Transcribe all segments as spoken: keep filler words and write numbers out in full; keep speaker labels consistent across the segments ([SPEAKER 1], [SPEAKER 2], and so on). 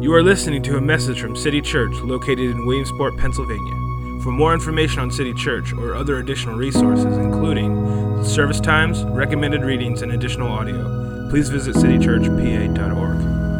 [SPEAKER 1] You are listening to a message from City Church located in Williamsport, Pennsylvania. For more information on City Church or other additional resources, including service times, recommended readings, and additional audio, please visit city church p a dot org.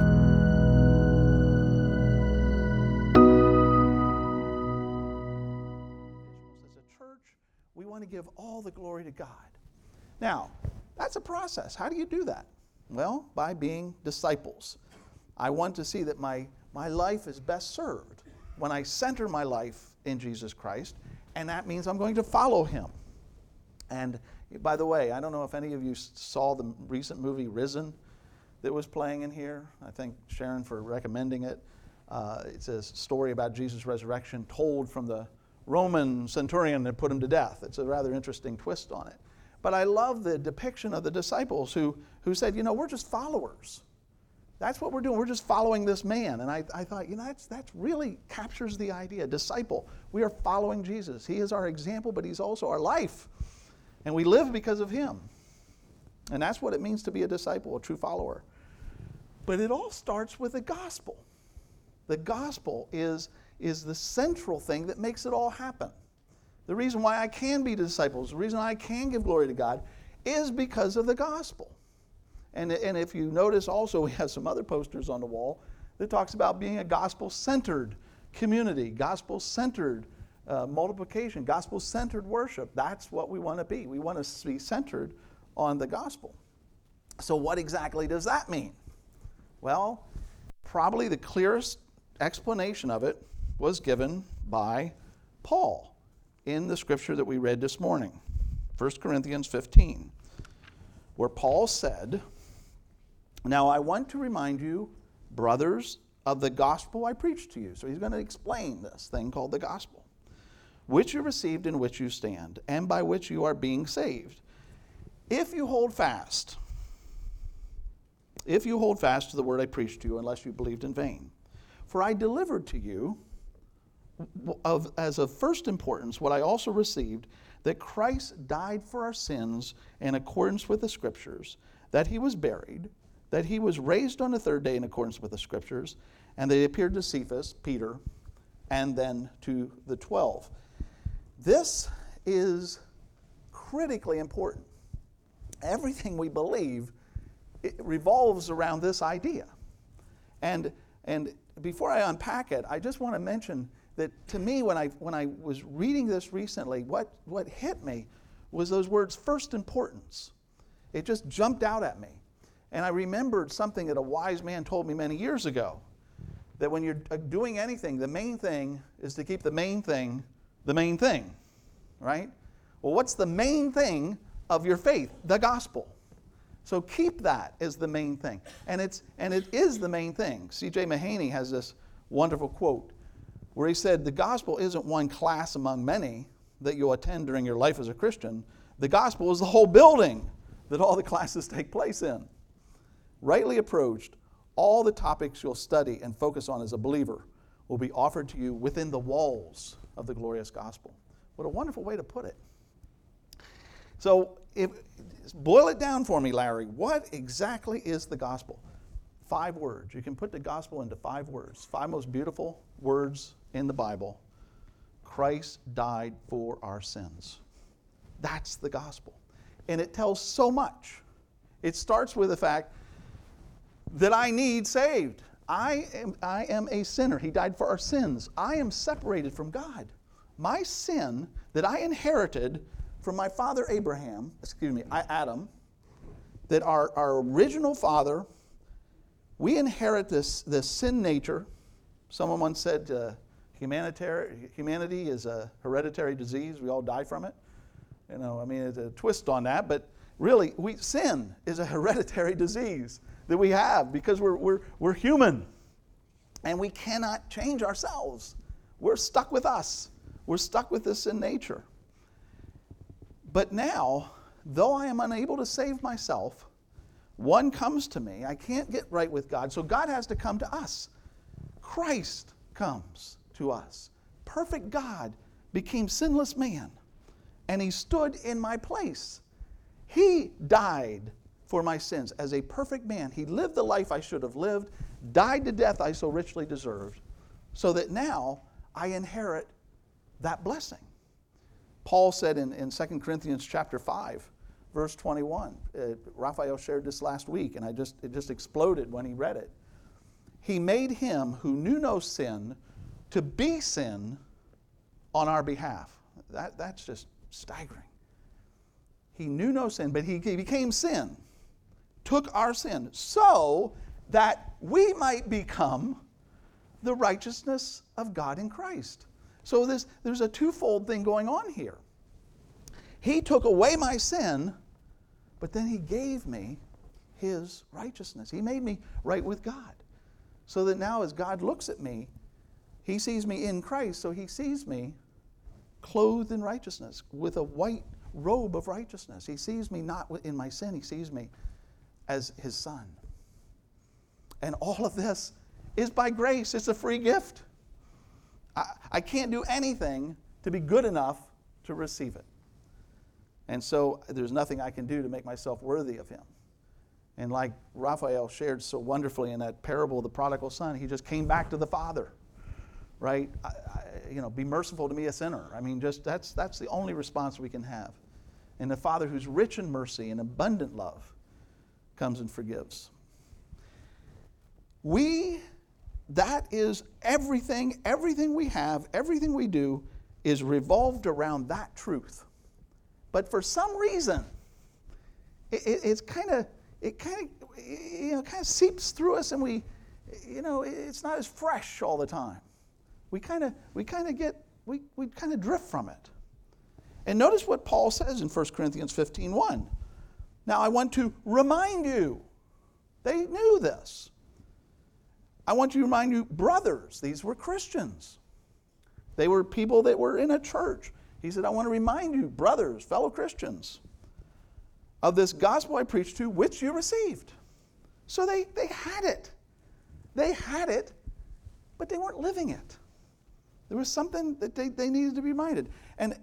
[SPEAKER 2] As a church, we want to give all the glory to God. Now, that's a process. How do you do that? Well, by being disciples. I want to see that my, my life is best served when I center my life in Jesus Christ, and that means I'm going to follow Him. And by the way, I don't know if any of you saw the recent movie Risen that was playing in here. I thank Sharon for recommending it. Uh, it's a story about Jesus' resurrection told from the Roman centurion that put him to death. It's a rather interesting twist on it. But I love the depiction of the disciples who, who said, you know, we're just followers. That's what we're doing. We're just following this man. And I, I thought, you know, that's, that's really captures the idea. Disciple. We are following Jesus. He is our example, but He's also our life. And we live because of Him. And that's what it means to be a disciple, a true follower. But it all starts with the gospel. The gospel is, is the central thing that makes it all happen. The reason why I can be disciples, the reason I can give glory to God is because of the gospel. And, and if you notice also, we have some other posters on the wall that talks about being a gospel-centered community, gospel-centered uh, multiplication, gospel-centered worship. That's what we want to be. We want to be centered on the gospel. So what exactly does that mean? Well, probably the clearest explanation of it was given by Paul in the scripture that we read this morning, First Corinthians fifteen, where Paul said, "Now I want to remind you, brothers, of the gospel I preached to you." So he's going to explain this thing called the gospel, "which you received, in which you stand, and by which you are being saved, if you hold fast, if you hold fast to the word I preached to you, unless you believed in vain. For I delivered to you, of, as of first importance, what I also received, that Christ died for our sins in accordance with the Scriptures, that He was buried, that He was raised on the third day in accordance with the Scriptures, and they appeared to Cephas, Peter, and then to the twelve." This is critically important. Everything we believe, it revolves around this idea. And, and before I unpack it, I just want to mention that to me, when I when I was reading this recently, what, what hit me was those words, first importance. It just jumped out at me. And I remembered something that a wise man told me many years ago, that when you're doing anything, the main thing is to keep the main thing the main thing, right? Well, what's the main thing of your faith? The gospel. So keep that as the main thing. And it's and it is the main thing. C J Mahaney has this wonderful quote where he said, "The gospel isn't one class among many that you'll attend during your life as a Christian. The gospel is the whole building that all the classes take place in. Rightly approached, all the topics you'll study and focus on as a believer will be offered to you within the walls of the glorious gospel." What a wonderful way to put it. So, if, boil it down for me, Larry. What exactly is the gospel? Five words. You can put the gospel into five words. Five most beautiful words in the Bible. Christ died for our sins. That's the gospel. And it tells so much. It starts with the fact that I need saved. I am, I am a sinner. He died for our sins. I am separated from God. My sin that I inherited from my father Abraham, excuse me, Adam, that our, our original father, we inherit this, this sin nature. Someone once said uh, humanitary, humanity is a hereditary disease. We all die from it. You know, I mean, it's a twist on that, but really, we, sin is a hereditary disease that we have because we're, we're, we're human and we cannot change ourselves. We're stuck with us. We're stuck with this sin nature. But now, though I am unable to save myself, one comes to me. I can't get right with God, so God has to come to us. Christ comes to us. Perfect God became sinless man, and He stood in my place. He died for my sins. As a perfect man, he lived the life I should have lived, died the death I so richly deserved, so that now I inherit that blessing. Paul said in, in Second Corinthians chapter five, verse twenty-one, uh, Raphael shared this last week, and I just it just exploded when he read it. He made him who knew no sin to be sin on our behalf. That, that's just staggering. He knew no sin, but he became sin, took our sin, so that we might become the righteousness of God in Christ. So this, there's a twofold thing going on here. He took away my sin, but then he gave me his righteousness. He made me right with God. So that now as God looks at me, he sees me in Christ, so he sees me clothed in righteousness, with a white robe of righteousness. He sees me not in my sin, he sees me as his son. And all of this is by grace. It's a free gift. I, I can't do anything to be good enough to receive it. And so there's nothing I can do to make myself worthy of him. And like Raphael shared so wonderfully in that parable of the prodigal son, he just came back to the Father, right? I, I, you know, be merciful to me, a sinner. I mean, just that's that's the only response we can have. And the Father who's rich in mercy and abundant love comes and forgives. We, that is everything, everything we have, everything we do is revolved around that truth. But for some reason, it, it, it's kind of, it kind of, you know, kind of seeps through us, and we, you know, it's not as fresh all the time. We kind of, we kind of get, we, we kind of drift from it. And notice what Paul says in First Corinthians fifteen one. Now I want to remind you, they knew this. I want to remind you, brothers, these were Christians. They were people that were in a church. He said, I want to remind you, brothers, fellow Christians, of this gospel I preached to you, which you received. So they, they had it. They had it, but they weren't living it. There was something that they, they needed to be reminded. And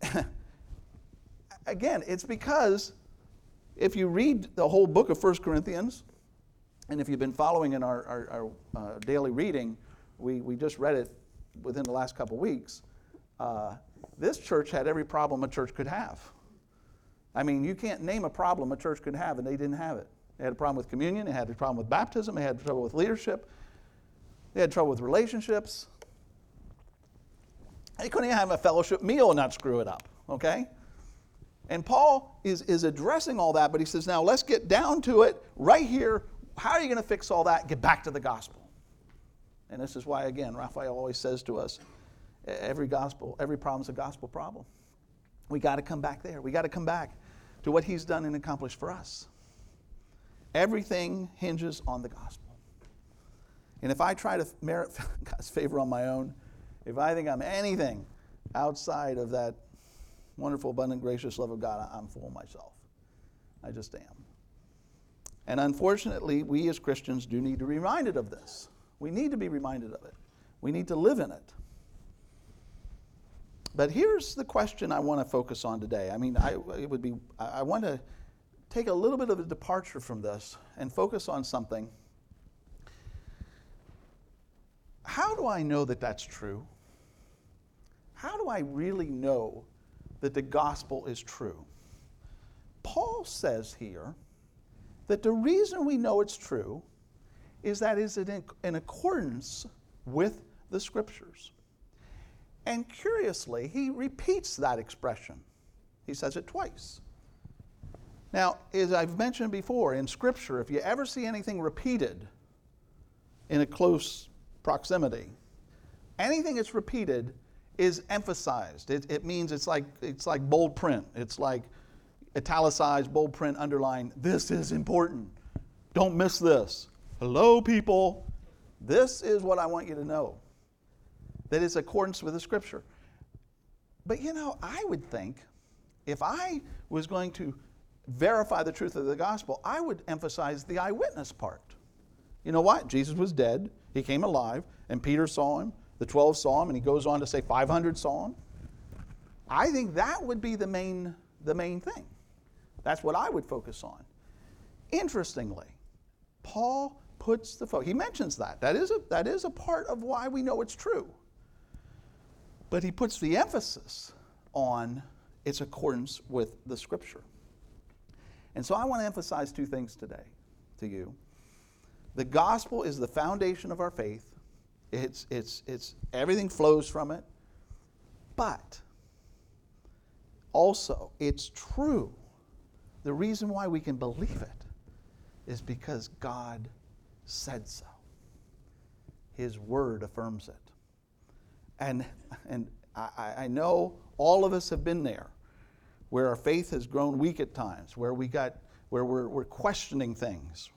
[SPEAKER 2] again, it's because if you read the whole book of First Corinthians, and if you've been following in our, our, our uh, daily reading, we, we just read it within the last couple weeks, uh, this church had every problem a church could have. I mean, you can't name a problem a church could have, and they didn't have it. They had a problem with communion, they had a problem with baptism, they had trouble with leadership, they had trouble with relationships. They couldn't even have a fellowship meal and not screw it up, okay? And Paul is, is addressing all that, but he says, now let's get down to it right here. How are you going to fix all that? Get back to the gospel. And this is why, again, Raphael always says to us, every gospel, every problem is a gospel problem. We got to come back there. We got to come back to what he's done and accomplished for us. Everything hinges on the gospel. And if I try to merit God's favor on my own, if I think I'm anything outside of that wonderful, abundant, gracious love of God, I'm full of myself. I just am. And unfortunately, we as Christians do need to be reminded of this. We need to be reminded of it. We need to live in it. But here's the question I want to focus on today. I mean, I, it would be, I want to take a little bit of a departure from this and focus on something. How do I know that that's true? How do I really know that the gospel is true? Paul says here that the reason we know it's true is that it's in, in accordance with the Scriptures. And curiously, he repeats that expression. He says it twice. Now, as I've mentioned before, in Scripture, if you ever see anything repeated in a close proximity, anything that's repeated is emphasized. It, it means it's like it's like bold print. It's like italicized, bold print, underline. This is important. Don't miss this. Hello, people. This is what I want you to know. That is accordance with the Scripture. But you know, I would think if I was going to verify the truth of the gospel, I would emphasize the eyewitness part. You know what? Jesus was dead. He came alive, and Peter saw him. The twelve saw him, and he goes on to say five hundred saw him. I think that would be the main, the main thing. That's what I would focus on. Interestingly, Paul puts the focus, he mentions that. That is, a, that is a part of why we know it's true. But he puts the emphasis on its accordance with the Scripture. And so I want to emphasize two things today to you. The gospel is the foundation of our faith. It's, it's, it's, everything flows from it. But also, it's true. The reason why we can believe it is because God said so. His word affirms it. And, and I, I know all of us have been there, where our faith has grown weak at times, where we got, where we're, we're questioning things.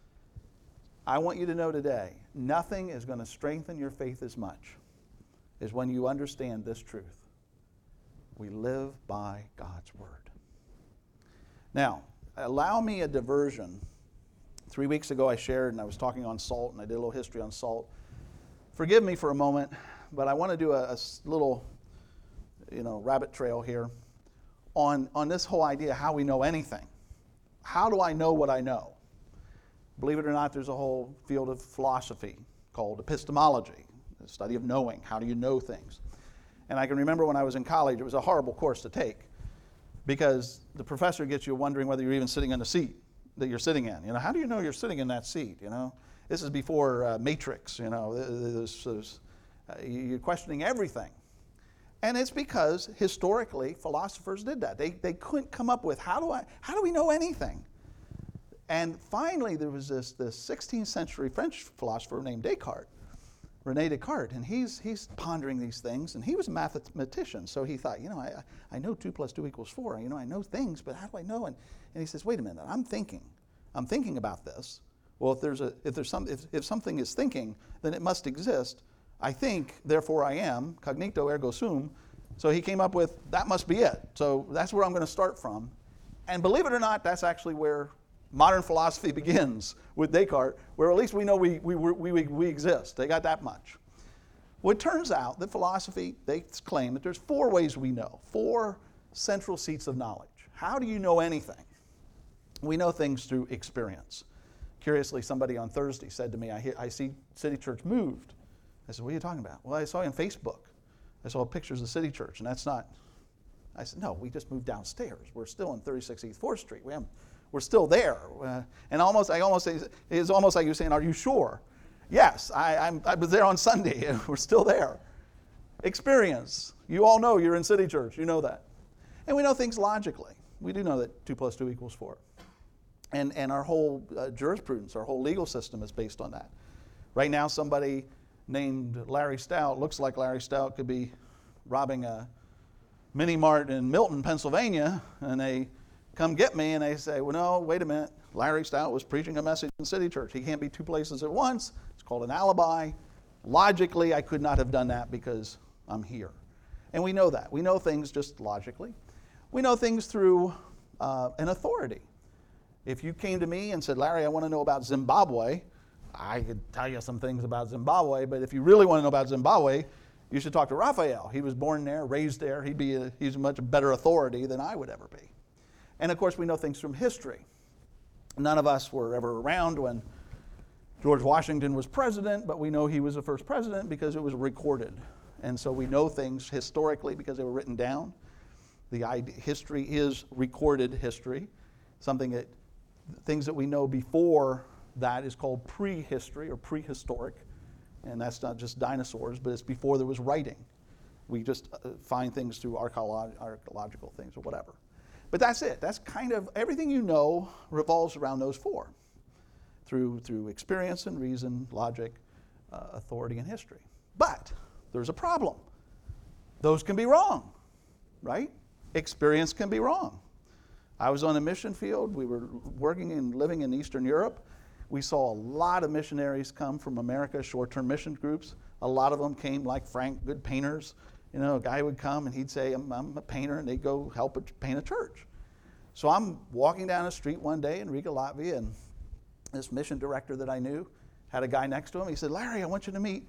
[SPEAKER 2] I want you to know today, nothing is going to strengthen your faith as much as when you understand this truth. We live by God's word. Now, allow me a diversion. Three weeks ago I shared, and I was talking on salt, and I did a little history on salt. Forgive me for a moment, but I want to do a, a little, you know, rabbit trail here on, on this whole idea, how we know anything. How do I know what I know? Believe it or not, there's a whole field of philosophy called epistemology, the study of knowing. How do you know things? And I can remember when I was in college, it was a horrible course to take because the professor gets you wondering whether you're even sitting in the seat that you're sitting in. You know, how do you know you're sitting in that seat? You know, this is before uh, Matrix. You know, there's, there's, uh, you're questioning everything. And it's because historically philosophers did that. They they couldn't come up with how do I how do we know anything? And finally there was this this sixteenth century French philosopher named Descartes, René Descartes, and he's he's pondering these things, and he was a mathematician, so he thought, you know, I I know two plus two equals four. You know, I know things, but how do I know? And and he says, wait a minute, I'm thinking, I'm thinking about this. Well, if there's a if there's some if, if something is thinking, then it must exist. I think, therefore I am, cognito ergo sum. So he came up with, that must be it. So that's where I'm going to start from. And believe it or not, that's actually where modern philosophy begins, with Descartes, where at least we know we, we, we, we, we exist. They got that much. Well, it turns out that philosophy, they claim that there's four ways we know, four central seats of knowledge. How do you know anything? We know things through experience. Curiously, somebody on Thursday said to me, I, hear, I see City Church moved. I said, what are you talking about? Well, I saw you on Facebook. I saw pictures of City Church, and that's not. I said, no, we just moved downstairs. We're still on thirty-six East fourth Street. We we're still there. Uh, and almost, I almost say, it's almost like you're saying, are you sure? Yes, I, I'm, I was there on Sunday, and we're still there. Experience. You all know you're in City Church. You know that. And we know things logically. We do know that two plus two equals four. And, and our whole uh, jurisprudence, our whole legal system is based on that. Right now, somebody named Larry Stout, looks like Larry Stout could be robbing a mini mart in Milton, Pennsylvania, and they come get me and they say, well, no, wait a minute. Larry Stout was preaching a message in City Church. He can't be two places at once. It's called an alibi. Logically, I could not have done that because I'm here. And we know that. We know things just logically. We know things through uh, an authority. If you came to me and said, Larry, I want to know about Zimbabwe, I could tell you some things about Zimbabwe, but if you really want to know about Zimbabwe, you should talk to Raphael. He was born there, raised there. He'd be a, he's a much better authority than I would ever be. And of course, we know things from history. None of us were ever around when George Washington was president, but we know he was the first president because it was recorded. And so we know things historically because they were written down. The idea, history is recorded history, something that, things that we know before that is called prehistory or prehistoric, and that's not just dinosaurs, but it's before there was writing. We just uh, find things through archeolo- archaeological things or whatever. But that's it. That's kind of everything you know revolves around those four, through through experience and reason, logic, uh, authority, and history. But there's a problem. Those can be wrong, right? Experience can be wrong. I was on a mission field. We were working and living in Eastern Europe. We saw a lot of missionaries come from America, short-term mission groups. A lot of them came like Frank, good painters. You know, a guy would come and he'd say, I'm, I'm a painter, and they'd go help a, paint a church. So I'm walking down the street one day in Riga, Latvia, and this mission director that I knew had a guy next to him. He said, Larry, I want you to meet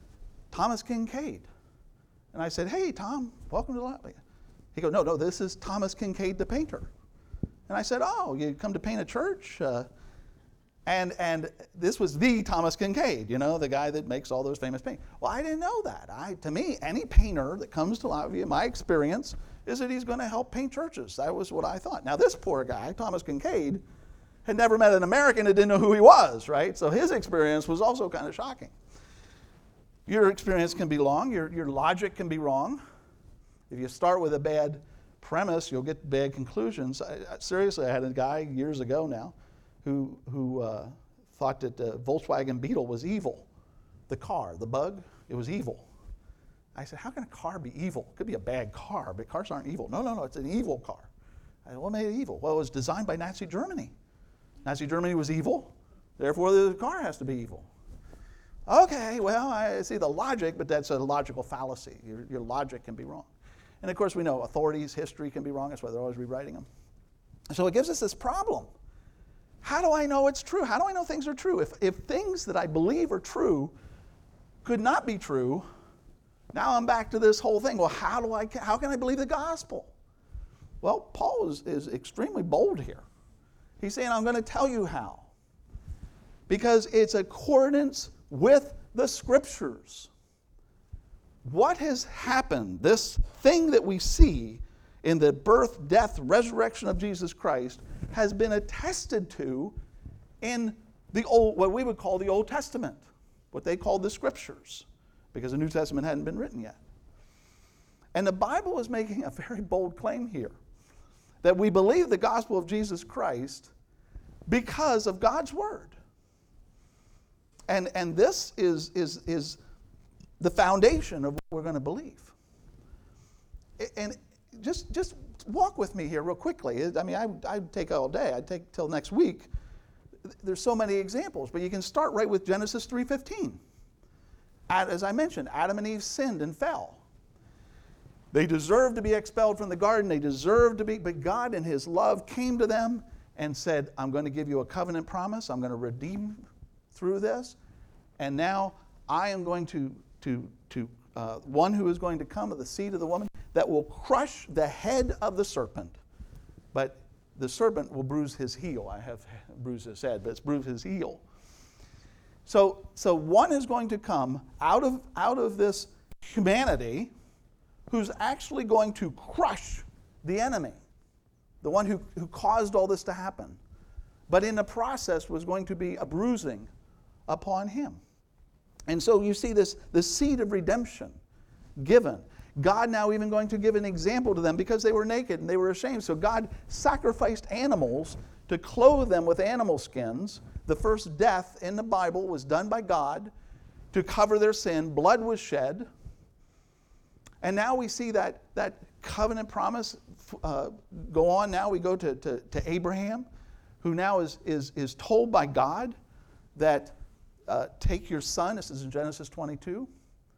[SPEAKER 2] Thomas Kinkade. And I said, hey, Tom, welcome to Latvia. He goes, no, no, this is Thomas Kinkade, the painter. And I said, oh, you come to paint a church? Uh, and and this was the Thomas Kincaid, you know, the guy that makes all those famous paintings. Well, I didn't know that. I, to me, any painter that comes to Latvia, my experience is that he's going to help paint churches. That was what I thought. Now, this poor guy, Thomas Kincaid, had never met an American that didn't know who he was, right? So his experience was also kind of shocking. Your experience can be wrong. Your, your logic can be wrong. If you start with a bad premise, you'll get bad conclusions. I, I, seriously, I had a guy years ago now who, who uh, thought that the Volkswagen Beetle was evil. The car, the bug, it was evil. I said, how can a car be evil? It could be a bad car, but cars aren't evil. No, no, no, it's an evil car. I said, what made it evil? Well, it was designed by Nazi Germany. Nazi Germany was evil, therefore the car has to be evil. Okay, well, I see the logic, but that's a logical fallacy. Your, your logic can be wrong. And of course, we know authorities, history can be wrong. That's why they're always rewriting them. So it gives us this problem. How do I know it's true? How do I know things are true? If, if things that I believe are true could not be true, now I'm back to this whole thing. Well, how do I? How can I believe the gospel? Well, Paul is, is extremely bold here. He's saying, I'm going to tell you how. Because it's accordance with the Scriptures. What has happened, this thing that we see in the birth, death, resurrection of Jesus Christ, has been attested to in the old, what we would call the Old Testament, what they called the Scriptures, because the New Testament hadn't been written yet. And the Bible is making a very bold claim here, that we believe the gospel of Jesus Christ because of God's Word. And, and this is, is, is the foundation of what we're going to believe. And just, just walk with me here real quickly. I mean, I, I'd take all day. I'd take till next week. There's so many examples, but you can start right with Genesis three fifteen. As I mentioned, Adam and Eve sinned and fell. They deserved to be expelled from the garden. They deserved to be, but God in His love came to them and said, I'm going to give you a covenant promise. I'm going to redeem through this. And now I am going to, to, to uh, one who is going to come of the seed of the woman that will crush the head of the serpent. But the serpent will bruise his heel. I have bruised his head, but it's bruised his heel. So, so one is going to come out of, out of this humanity who's actually going to crush the enemy, the one who, who caused all this to happen. But in the process was going to be a bruising upon him. And so you see this, this seed of redemption given. God now even going to give an example to them because they were naked and they were ashamed. So God sacrificed animals to clothe them with animal skins. The first death in the Bible was done by God to cover their sin. Blood was shed. And now we see that, that covenant promise uh, go on. Now we go to, to, to Abraham, who now is, is, is told by God that uh, take your son. This is in Genesis twenty-two.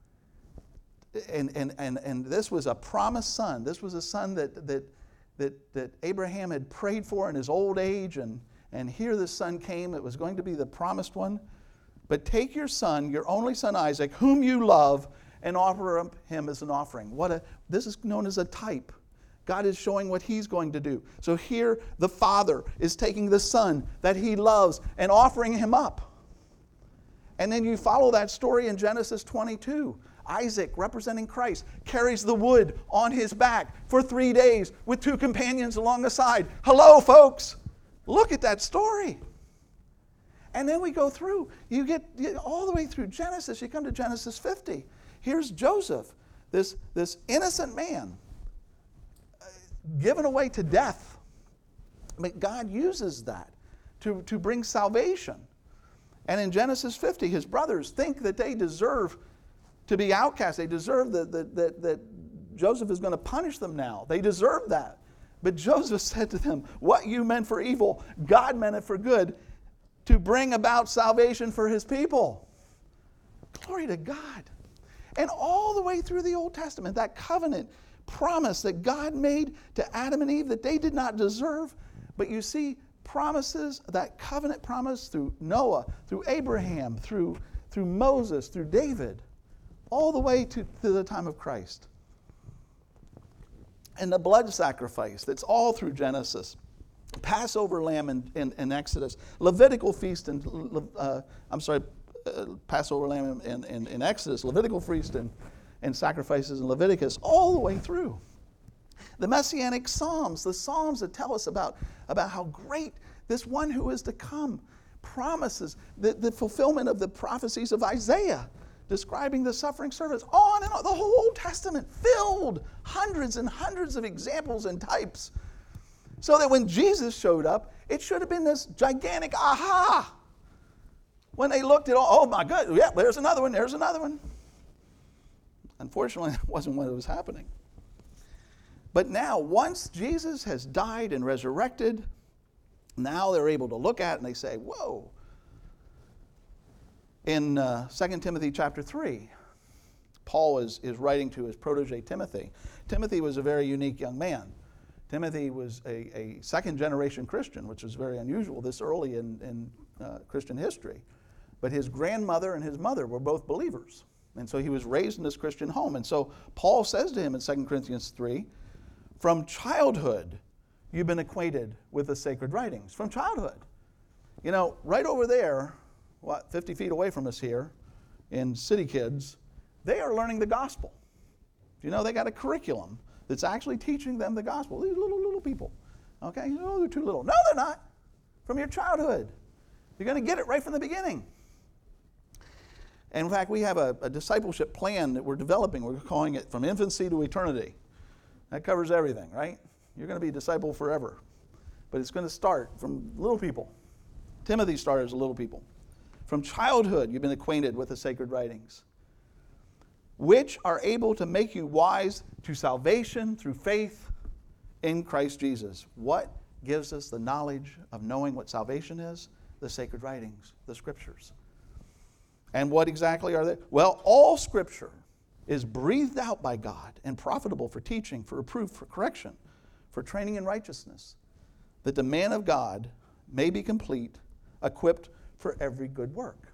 [SPEAKER 2] And, and, and, and this was a promised son. This was a son that, that, that, that Abraham had prayed for in his old age. And, and here the son came. It was going to be the promised one. But take your son, your only son Isaac, whom you love, and offer him as an offering. What a, this is known as a type. God is showing what He's going to do. So here the Father is taking the Son that He loves and offering Him up. And then you follow that story in Genesis twenty-two. Isaac, representing Christ, carries the wood on his back for three days with two companions along the side. Hello, folks. Look at that story. And then we go through. You get all the way through Genesis. You come to Genesis fifty. Here's Joseph, this, this innocent man, uh, given away to death. But God uses that to, to bring salvation. And in Genesis fifty, his brothers think that they deserve to be outcast. They deserve that, that, that, that Joseph is going to punish them now. They deserve that. But Joseph said to them, what you meant for evil, God meant it for good, to bring about salvation for His people. Glory to God. And all the way through the Old Testament, that covenant promise that God made to Adam and Eve that they did not deserve. But you see promises, that covenant promise through Noah, through Abraham, through, through Moses, through David, all the way to, to the time of Christ. And the blood sacrifice, that's all through Genesis. Passover lamb in, in, in Exodus, Levitical feast, and uh, I'm sorry, uh, Passover lamb in, in, in Exodus, Levitical feast and, and sacrifices in Leviticus, all the way through. The Messianic Psalms, the Psalms that tell us about, about how great this one who is to come promises, the, the fulfillment of the prophecies of Isaiah, describing the suffering servants, on and on. The whole Old Testament filled hundreds and hundreds of examples and types. So that when Jesus showed up, it should have been this gigantic aha. When they looked at all, oh my God, yeah, there's another one, there's another one. Unfortunately, that wasn't what was happening. But now, once Jesus has died and resurrected, now they're able to look at it and they say, whoa. In uh, Second Timothy chapter three, Paul is, is writing to his protege Timothy. Timothy was a very unique young man. Timothy was a, a second-generation Christian, which is very unusual this early in, in uh, Christian history. But his grandmother and his mother were both believers. And so he was raised in this Christian home. And so Paul says to him in Second Corinthians three, from childhood, you've been acquainted with the sacred writings. From childhood. You know, right over there, what, fifty feet away from us here, in City Kids, they are learning the gospel. You know, they got a curriculum that's actually teaching them the gospel. These little, little people. Okay? Oh, they're too little. No, they're not. From your childhood. You're going to get it right from the beginning. And in fact, we have a, a discipleship plan that we're developing. We're calling it From Infancy to Eternity. That covers everything, right? You're going to be a disciple forever. But it's going to start from little people. Timothy started as a little people. From childhood, you've been acquainted with the sacred writings, which are able to make you wise to salvation through faith in Christ Jesus. What gives us the knowledge of knowing what salvation is? The sacred writings, the scriptures. And what exactly are they? Well, all scripture is breathed out by God and profitable for teaching, for reproof, for correction, for training in righteousness, that the man of God may be complete, equipped for every good work.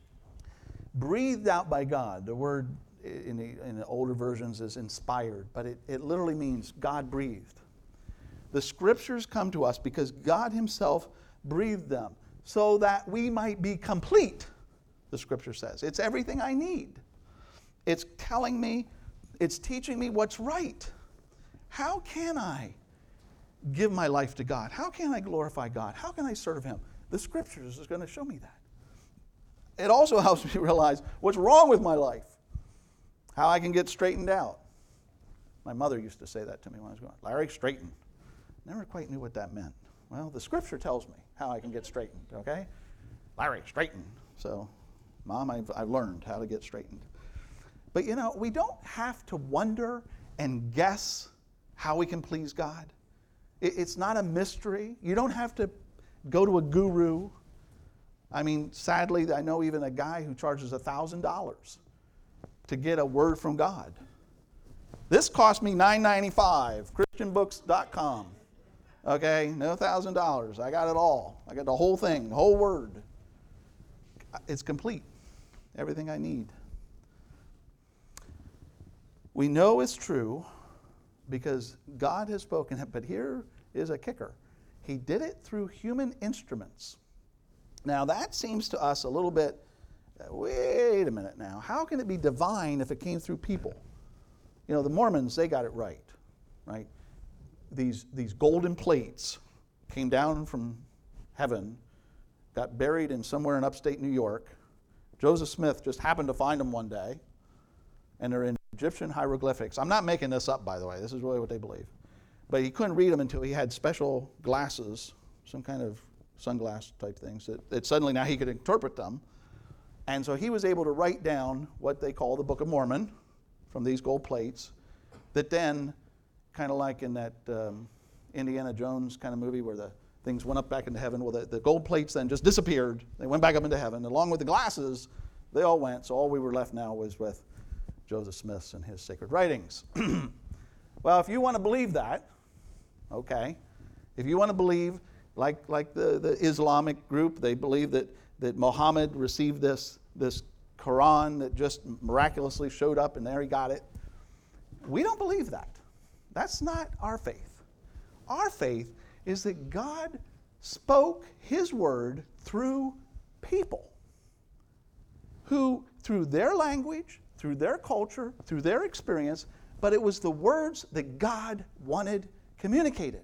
[SPEAKER 2] Breathed out by God, the word in the, in the older versions is inspired, but it, it literally means God breathed. The scriptures come to us because God himself breathed them so that we might be complete, the scripture says. It's everything I need. It's telling me, it's teaching me what's right. How can I give my life to God? How can I glorify God? How can I serve him? The scriptures is going to show me that. It also helps me realize what's wrong with my life, how I can get straightened out. My mother used to say that to me when I was going, Larry, straighten. Never quite knew what that meant. Well, the scripture tells me how I can get straightened, okay? Larry, straighten. So, Mom, I've, I've learned how to get straightened. But you know, we don't have to wonder and guess how we can please God. It, it's not a mystery. You don't have to go to a guru. I mean, sadly, I know even a guy who charges one thousand dollars to get a word from God. This cost me nine ninety-five, christian books dot com. Okay, no one thousand dollars. I got it all. I got the whole thing, the whole word. It's complete. Everything I need. We know it's true because God has spoken it, but here is a kicker. He did it through human instruments. Now that seems to us a little bit, wait a minute now, how can it be divine if it came through people? You know, the Mormons, they got it right, right? These, these golden plates came down from heaven, got buried in somewhere in upstate New York. Joseph Smith just happened to find them one day, and they're in Egyptian hieroglyphics. I'm not making this up, by the way. This is really what they believe. But he couldn't read them until he had special glasses, some kind of sunglass type things, that, that suddenly now he could interpret them. And so he was able to write down what they call the Book of Mormon from these gold plates, that then, kind of like in that um, Indiana Jones kind of movie where the things went up back into heaven, well, the, the gold plates then just disappeared. They went back up into heaven. Along with the glasses, they all went. So all we were left now was with Joseph Smith's and his sacred writings. Well, if you want to believe that, okay. If you want to believe, like, like the, the Islamic group, they believe that, that Muhammad received this, this Quran that just miraculously showed up and there he got it. We don't believe that. That's not our faith. Our faith is that God spoke his word through people who, through their language, through their culture, through their experience, but it was the words that God wanted communicated.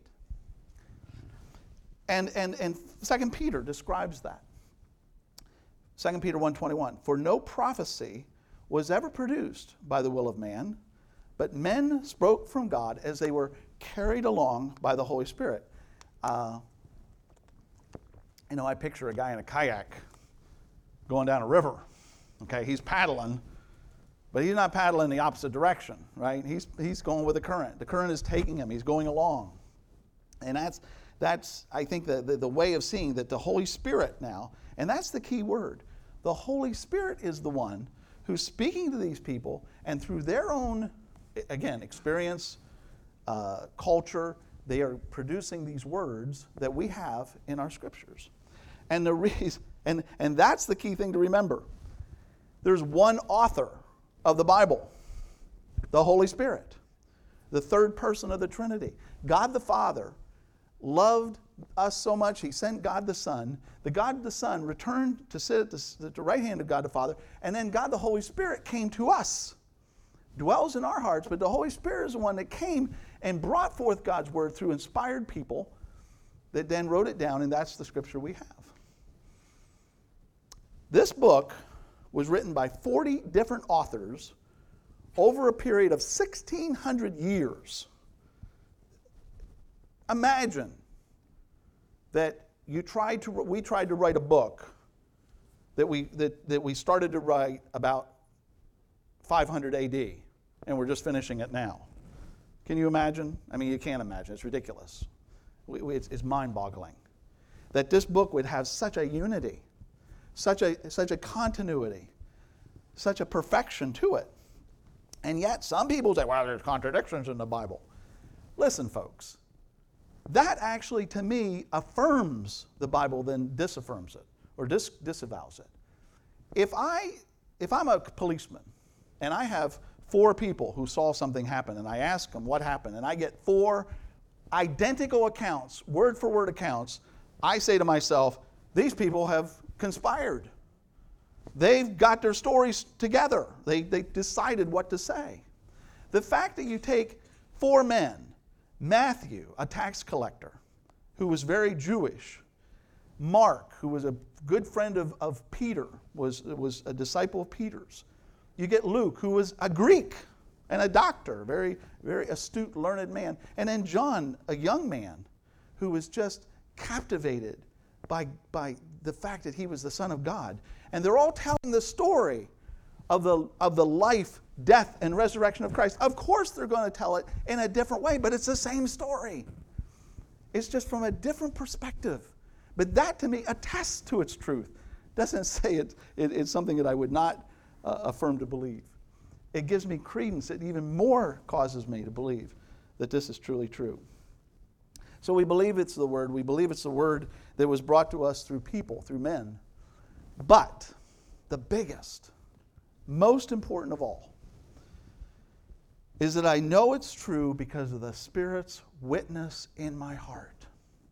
[SPEAKER 2] And, and, and Second Peter describes that. Second Peter one twenty-one, for no prophecy was ever produced by the will of man, but men spoke from God as they were carried along by the Holy Spirit. Uh, you know, I picture a guy in a kayak going down a river. Okay, he's paddling, but he's not paddling the opposite direction, right? He's he's going with the current. The current is taking him. He's going along. And that's, that's I think, the, the, the way of seeing that the Holy Spirit now, and that's the key word. The Holy Spirit is the one who's speaking to these people, and through their own, again, experience, uh, culture, they are producing these words that we have in our scriptures. And the reason, and, and that's the key thing to remember. There's one author of the Bible, the Holy Spirit, the third person of the Trinity. God the Father loved us so much, he sent God the Son. The God the Son returned to sit at the, at the right hand of God the Father, and then God the Holy Spirit came to us, dwells in our hearts, but the Holy Spirit is the one that came and brought forth God's word through inspired people that then wrote it down, and that's the scripture we have. This book was written by forty different authors over a period of sixteen hundred years. Imagine that you tried to, we tried to write a book that we, that, that we started to write about five hundred A D, and we're just finishing it now. Can you imagine? I mean, you can't imagine. It's ridiculous. We, we, it's, it's mind-boggling that this book would have such a unity, such a, such a continuity, such a perfection to it. And yet some people say, well, there's contradictions in the Bible. Listen, folks, that actually, to me, affirms the Bible than disaffirms it or dis- disavows it. If, I, if I'm a policeman and I have four people who saw something happen and I ask them what happened and I get four identical accounts, word-for-word accounts, I say to myself, these people have conspired. They've got their stories together. They, they decided what to say. The fact that you take four men, Matthew, a tax collector, who was very Jewish, Mark, who was a good friend of, of Peter, was, was a disciple of Peter's. You get Luke, who was a Greek and a doctor, very, very astute, learned man. And then John, a young man, who was just captivated by, by the fact that he was the Son of God. And they're all telling the story of the, of the life, death, and resurrection of Christ. Of course they're going to tell it in a different way, but it's the same story. It's just from a different perspective. But that, to me, attests to its truth. Doesn't say it, it, it's something that I would not uh, affirm to believe. It gives me credence. It even more causes me to believe that this is truly true. So we believe it's the Word. We believe it's the Word that was brought to us through people, through men. But the biggest, most important of all, is that I know it's true because of the Spirit's witness in my heart.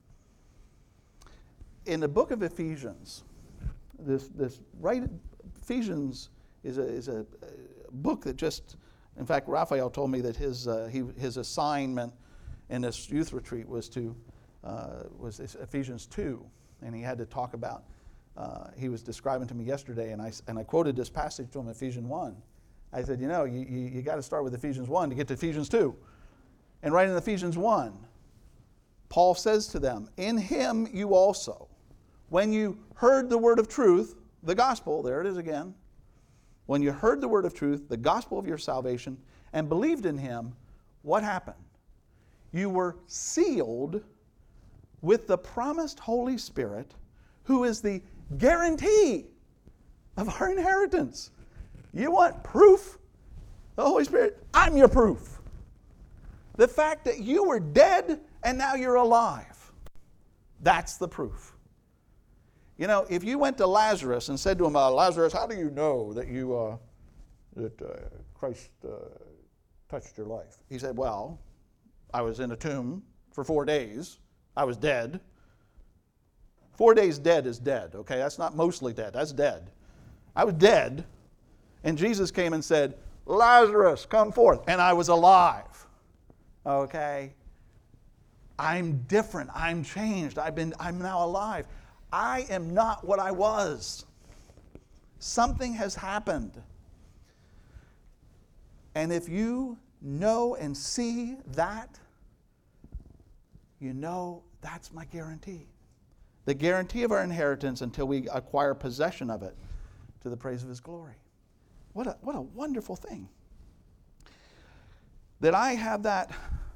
[SPEAKER 2] In the book of Ephesians, this, this right, Ephesians is a, is a book that just, in fact, Raphael told me that his, uh, he, his assignment in this youth retreat was to, uh, was Ephesians two, and he had to talk about, uh, he was describing to me yesterday, and I, and I quoted this passage to him, Ephesians one. I said, you know, you, you, you got to start with Ephesians one to get to Ephesians two. And right in Ephesians one, Paul says to them, in him you also, when you heard the word of truth, the gospel, there it is again, when you heard the word of truth, the gospel of your salvation, and believed in him, what happened? You were sealed with the promised Holy Spirit, who is the guarantee of our inheritance. You want proof? The Holy Spirit, I'm your proof. The fact that you were dead and now you're alive, that's the proof. You know, if you went to Lazarus and said to him, uh, Lazarus, how do you know that you uh, that uh, Christ uh, touched your life? He said, well, I was in a tomb for four days, I was dead. Four days dead is dead, okay? That's not mostly dead. That's dead. I was dead, and Jesus came and said, Lazarus, come forth. And I was alive, okay? I'm different. I'm changed. I've been, I'm now alive. I am not what I was. Something has happened. And if you know and see that, you know that's my guarantee. The guarantee of our inheritance until we acquire possession of it to the praise of His glory. What a, what a wonderful thing. That I have that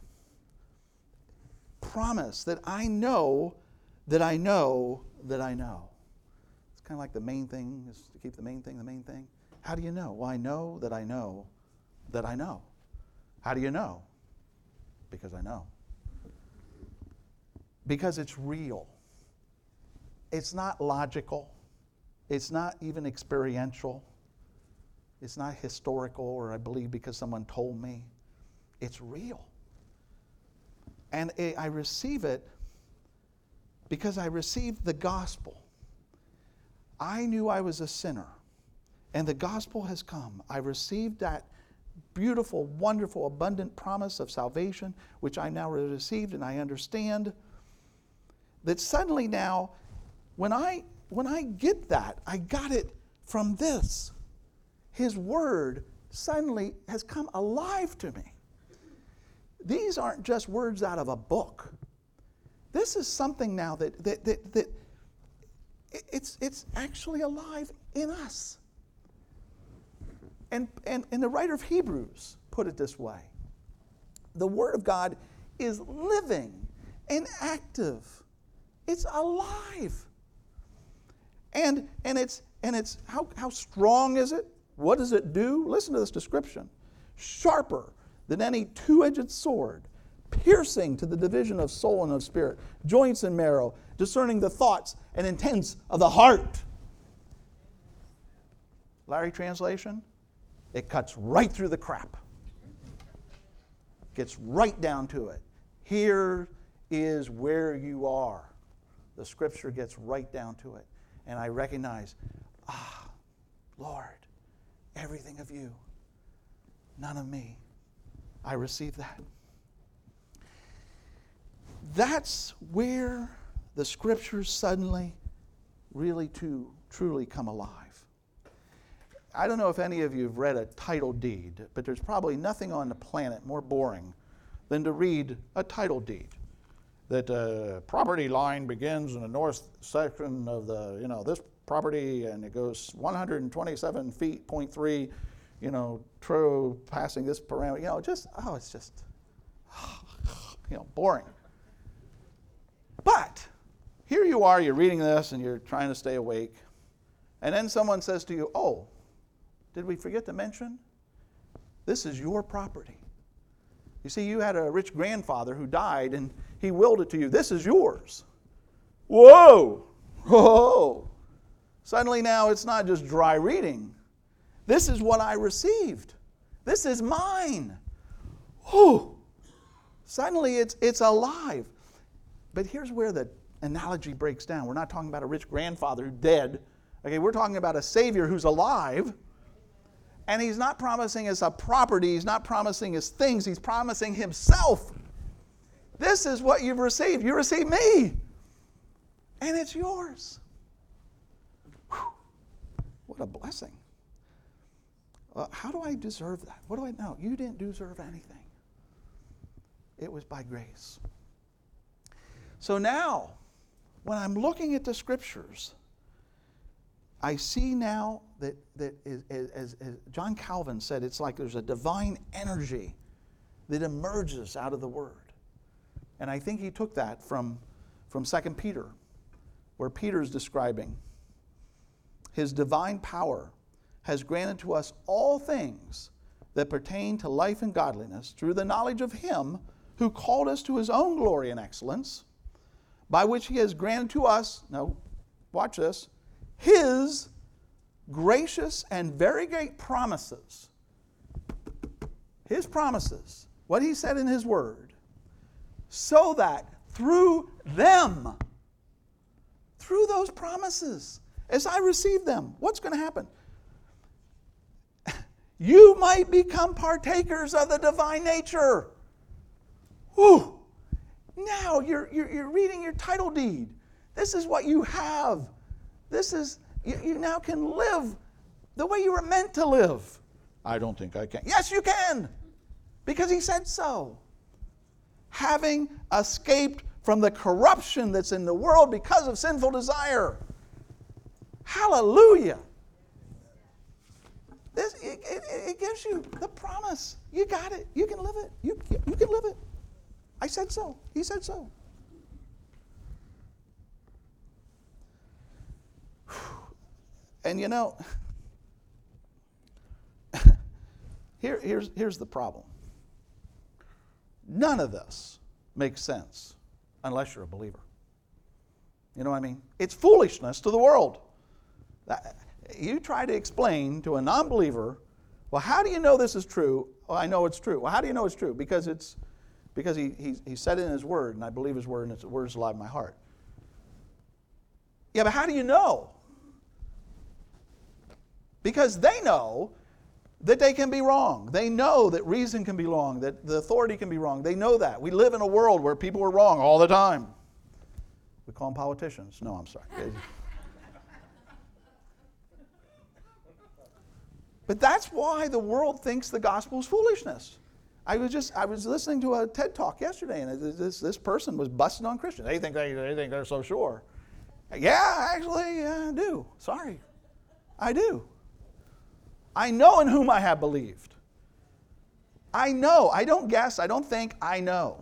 [SPEAKER 2] promise, that I know that I know that I know. It's kind of like the main thing is to keep the main thing the main thing. How do you know? Well, I know that I know that I know. How do you know? Because I know. Because it's real. It's not logical. It's not even experiential. It's not historical, or I believe because someone told me. It's real. And I receive it because I received the gospel. I knew I was a sinner, and the gospel has come. I received that beautiful, wonderful, abundant promise of salvation, which I now received, and I understand that suddenly now, when I when I get that, I got it from this. His word suddenly has come alive to me. These aren't just words out of a book. This is something now that that that, that it's it's actually alive in us. And, and and the writer of Hebrews put it this way. The word of God is living and active. It's alive. And and it's and it's how, how strong is it? What does it do? Listen to this description. Sharper than any two-edged sword, piercing to the division of soul and of spirit, joints and marrow, discerning the thoughts and intents of the heart. Larry translation, it cuts right through the crap. Gets right down to it. Here is where you are. The scripture gets right down to it. And I recognize, ah, Lord, everything of you, none of me. I receive that. That's where the scriptures suddenly really to truly come alive. I don't know if any of you have read a title deed, but there's probably nothing on the planet more boring than to read a title deed. That uh, property line begins in the north section of the, you know, this property, and it goes one hundred twenty-seven feet, point three, you know, true, passing this parameter, you know, just, oh, it's just, you know, boring. But here you are, you're reading this, and you're trying to stay awake, and then someone says to you, oh, did we forget to mention? This is your property. You see, you had a rich grandfather who died, and he willed it to you. This is yours. Whoa! Whoa! Suddenly now it's not just dry reading. This is what I received. This is mine. Whew! Suddenly it's, it's alive. But here's where the analogy breaks down. We're not talking about a rich grandfather who's dead. Okay, we're talking about a Savior who's alive. And He's not promising us a property. He's not promising us things. He's promising Himself. This is what you've received. You received me. And it's yours. Whew. What a blessing. Uh, how do I deserve that? What do I know? You didn't deserve anything. It was by grace. So now, when I'm looking at the scriptures, I see now that, that as, as, as John Calvin said, it's like there's a divine energy that emerges out of the Word. And I think he took that from, from Second Peter, where Peter's describing His divine power has granted to us all things that pertain to life and godliness through the knowledge of Him who called us to His own glory and excellence, by which He has granted to us, now watch this, His gracious and very great promises. His promises, what He said in His Word, so that through them. Through those promises. As I receive them, what's going to happen? You might become partakers of the divine nature. Whew. Now you're, you're, you're reading your title deed. This is what you have. This is, you, you now can live the way you were meant to live. I don't think I can. Yes, you can. Because he said so. Having escaped from the corruption that's in the world because of sinful desire. Hallelujah. This, it, it, it gives you the promise. You got it. You can live it. You, you can live it. I said so. He said so. And you know, here, here's, here's the problem. None of this makes sense unless you're a believer. You know what I mean? It's foolishness to the world. That, you try to explain to a non-believer, well, how do you know this is true? Well, I know it's true. Well, how do you know it's true? Because it's because he, he, he said it in his word, and I believe his word, and his word is alive in my heart. Yeah, but how do you know? Because they know that they can be wrong. They know that reason can be wrong, that the authority can be wrong. They know that. We live in a world where people are wrong all the time. We call them politicians. No, I'm sorry. But that's why the world thinks the gospel is foolishness. I was just I was listening to a TED Talk yesterday, and this this person was busting on Christians. They think they they think they're so sure. Yeah, actually, I do. Sorry, I do. I know in whom I have believed. I know. I don't guess. I don't think. I know.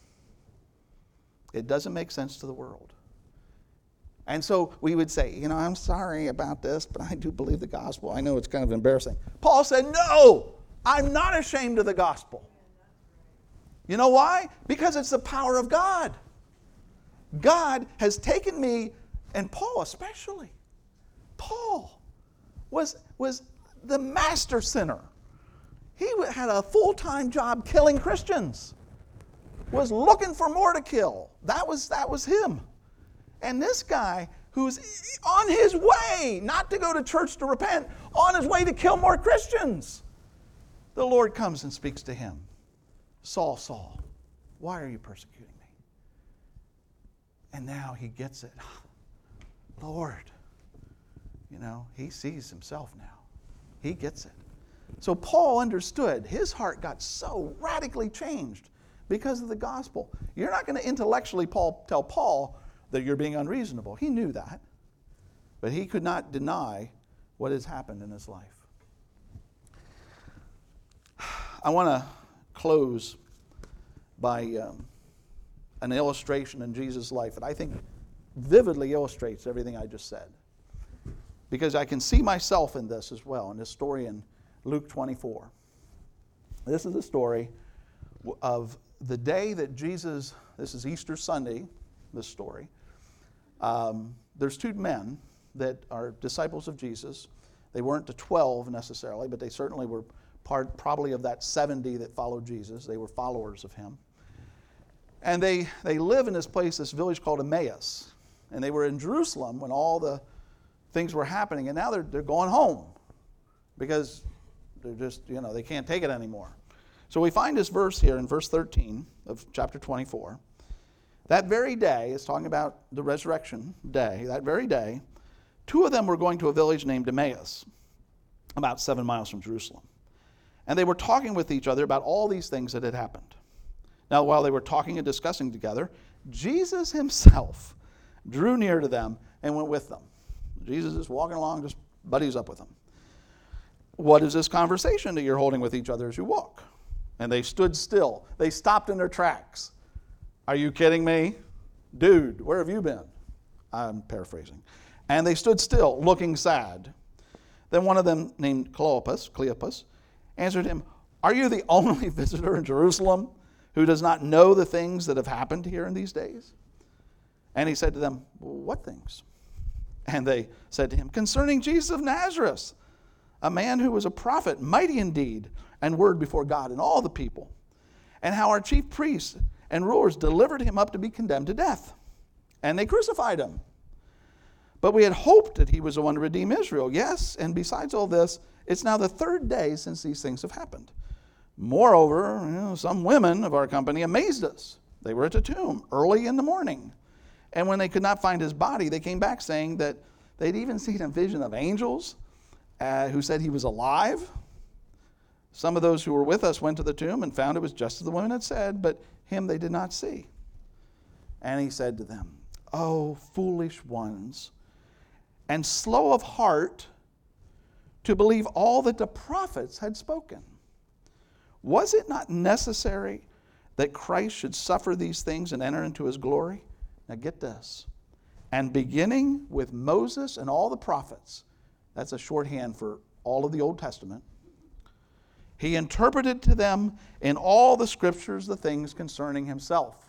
[SPEAKER 2] It doesn't make sense to the world. And so we would say, you know, I'm sorry about this, but I do believe the gospel. I know it's kind of embarrassing. Paul said, no, I'm not ashamed of the gospel. You know why? Because it's the power of God. God has taken me, and Paul especially. Paul was, was the master sinner. He had a full-time job killing Christians. Was looking for more to kill. That was, that was him. And this guy who's on his way, not to go to church to repent, on his way to kill more Christians. The Lord comes and speaks to him. Saul, Saul, why are you persecuting me? And now he gets it. Lord, you know, he sees himself now. He gets it. So Paul understood. His heart got so radically changed because of the gospel. You're not going to intellectually Paul, tell Paul that you're being unreasonable. He knew that. But he could not deny what has happened in his life. I want to close by um, an illustration in Jesus' life that I think vividly illustrates everything I just said. Because I can see myself in this as well, in this story in Luke twenty-four. This is the story of the day that Jesus, this is Easter Sunday, this story. Um, there's two men that are disciples of Jesus. They weren't the twelve necessarily, but they certainly were part probably of that seventy that followed Jesus. They were followers of him. And they, they live in this place, this village called Emmaus. And they were in Jerusalem when all the things were happening. And now they're, they're going home because they're just, you know, they can't take it anymore. So we find this verse here in verse thirteen of chapter twenty-four. That very day, it's talking about the resurrection day, that very day, two of them were going to a village named Emmaus, about seven miles from Jerusalem. And they were talking with each other about all these things that had happened. Now, while they were talking and discussing together, Jesus himself drew near to them and went with them. Jesus is walking along, just buddies up with them. What is this conversation that you're holding with each other as you walk? And they stood still. They stopped in their tracks. Are you kidding me? Dude, where have you been? I'm paraphrasing. And they stood still, looking sad. Then one of them, named Cleopas, Cleopas, answered him, are you the only visitor in Jerusalem who does not know the things that have happened here in these days? And he said to them, what things? And they said to him, concerning Jesus of Nazareth, a man who was a prophet, mighty in deed and word before God and all the people, and how our chief priests and rulers delivered him up to be condemned to death. And they crucified him. But we had hoped that he was the one to redeem Israel. Yes, and besides all this, it's now the third day since these things have happened. Moreover, you know, some women of our company amazed us. They were at the tomb early in the morning. And when they could not find his body, they came back saying that they'd even seen a vision of angels uh, who said he was alive. Some of those who were with us went to the tomb and found it was just as the women had said, but him they did not see. And he said to them, "O foolish ones, and slow of heart to believe all that the prophets had spoken. Was it not necessary that Christ should suffer these things and enter into his glory?" Now get this. "And beginning with Moses and all the prophets," that's a shorthand for all of the Old Testament, "he interpreted to them in all the scriptures the things concerning himself."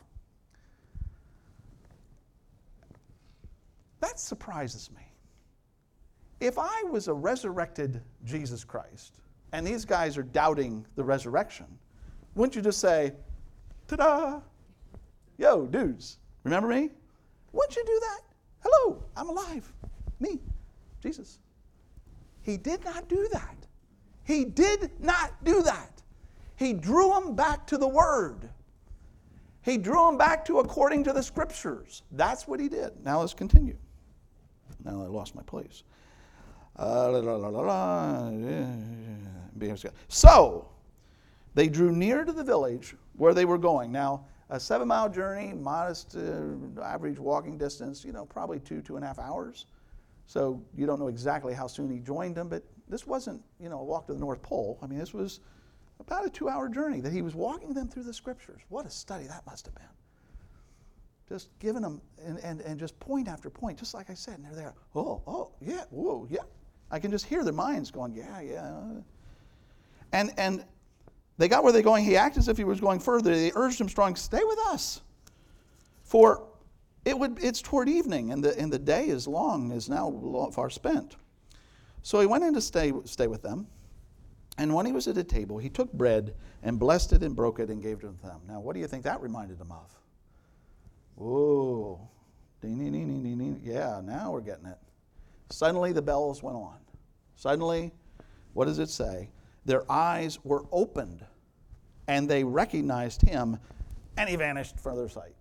[SPEAKER 2] That surprises me. If I was a resurrected Jesus Christ, and these guys are doubting the resurrection, wouldn't you just say, "Ta-da! Yo, dudes, remember me?" Wouldn't you do that? "Hello, I'm alive. Me, Jesus." He did not do that. He did not do that. He drew them back to the Word. He drew them back to according to the Scriptures. That's what he did. Now let's continue. Now I lost my place. Uh, la, la, la, la, la. So, they drew near to the village where they were going. Now, a seven-mile journey, modest uh, average walking distance, you know, probably two, two and a half hours. So you don't know exactly how soon he joined them, but this wasn't, you know, a walk to the North Pole. I mean, this was about a two-hour journey that he was walking them through the Scriptures. What a study that must have been. Just giving them, and, and, and just point after point, just like I said, and they're there. Oh, oh, yeah, whoa, yeah. I can just hear their minds going, yeah, yeah. And and they got where they're going. He acted as if he was going further. They urged him strong, "Stay with us, for it would it's toward evening, and the and the day is long, is now far spent." So he went in to stay stay with them. And when he was at a table, he took bread and blessed it and broke it and gave it to them. Now, what do you think that reminded them of? Whoa, ding, ding, ding, ding, ding. Yeah, now we're getting it. Suddenly the bells went on. Suddenly, what does it say? Their eyes were opened, and they recognized him, and he vanished from their sight.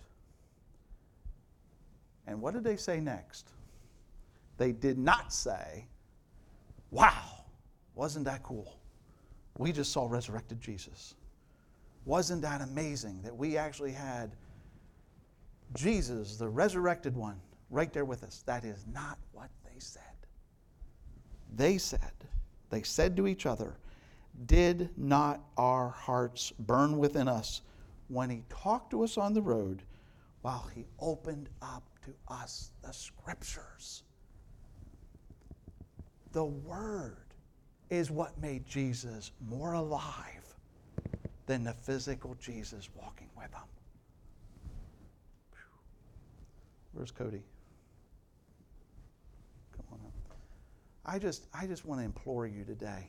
[SPEAKER 2] And what did they say next? They did not say, "Wow, wasn't that cool? We just saw resurrected Jesus. Wasn't that amazing that we actually had Jesus, the resurrected one, right there with us?" That is not what they said. They said, they said to each other, "Did not our hearts burn within us when he talked to us on the road, while he opened up to us the Scriptures?" The Word is what made Jesus more alive than the physical Jesus walking with him. Where's Cody? Come on up. I just, I just want to implore you today.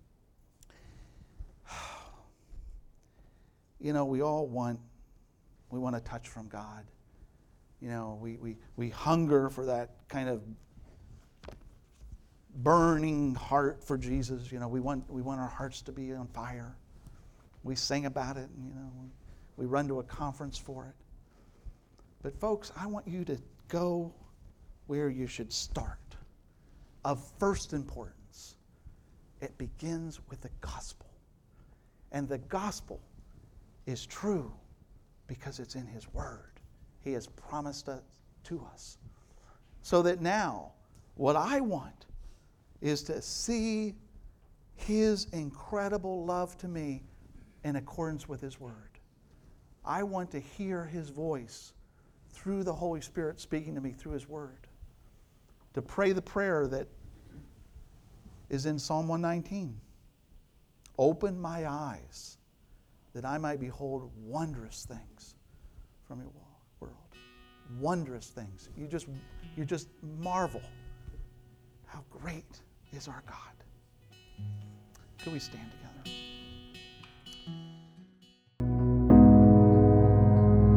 [SPEAKER 2] You know, we all want, we want a touch from God. You know, we, we, we hunger for that kind of burning heart for Jesus. You know, we want, we want our hearts to be on fire. We sing about it, and, you know, we run to a conference for it. But folks, I want you to go where you should start. Of first importance, it begins with the gospel. And the gospel is true because it's in his word. He has promised it to us. So that now, what I want is to see his incredible love to me in accordance with his word. I want to hear his voice through the Holy Spirit speaking to me through his word. To pray the prayer that is in Psalm one nineteen. "Open my eyes that I might behold wondrous things from your world." Wondrous things. You just, you just marvel. How great is our God. Could we stand together?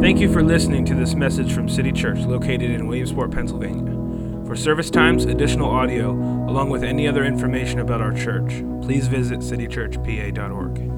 [SPEAKER 1] Thank you for listening to this message from City Church, located in Williamsport, Pennsylvania. For service times, additional audio, along with any other information about our church, please visit city church p a dot org.